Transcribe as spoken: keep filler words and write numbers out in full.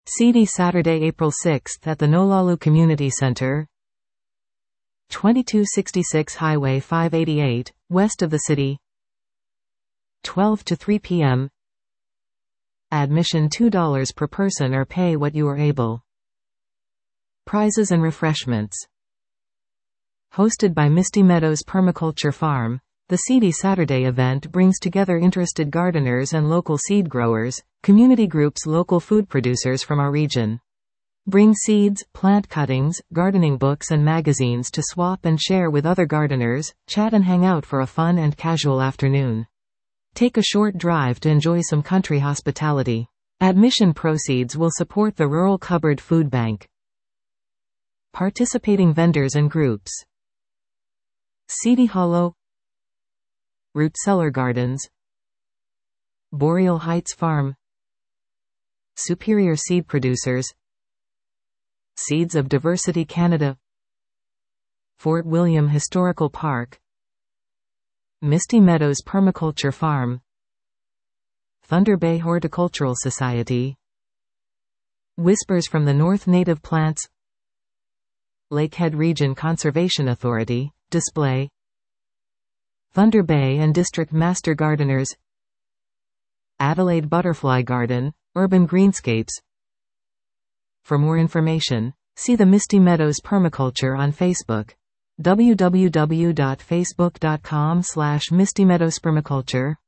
C D Saturday, April sixth at the Nolalu Community Center, twenty-two sixty-six Highway five eighty-eight, west of the city, twelve to three p m Admission two dollars per person or pay what you are able. Prizes and refreshments. Hosted by Misty Meadows Permaculture Farm, the C D Saturday event brings together interested gardeners and local seed growers, community groups, local food producers from our region. Bring seeds, plant cuttings, gardening books and magazines to swap and share with other gardeners, chat and hang out for a fun and casual afternoon. Take a short drive to enjoy some country hospitality. Admission proceeds will support the Rural Cupboard Food Bank. Participating vendors and groups. C D Hollow, Root Cellar Gardens, Boreal Heights Farm, Superior Seed Producers, Seeds of Diversity Canada, Fort William Historical Park, Misty Meadows Permaculture Farm, Thunder Bay Horticultural Society, Whispers from the North Native Plants, Lakehead Region Conservation Authority, display, Thunder Bay and District Master Gardeners, Adelaide Butterfly Garden, Urban Greenscapes. For more information, see the Misty Meadows Permaculture on Facebook. w w w dot facebook dot com slash misty meadows permaculture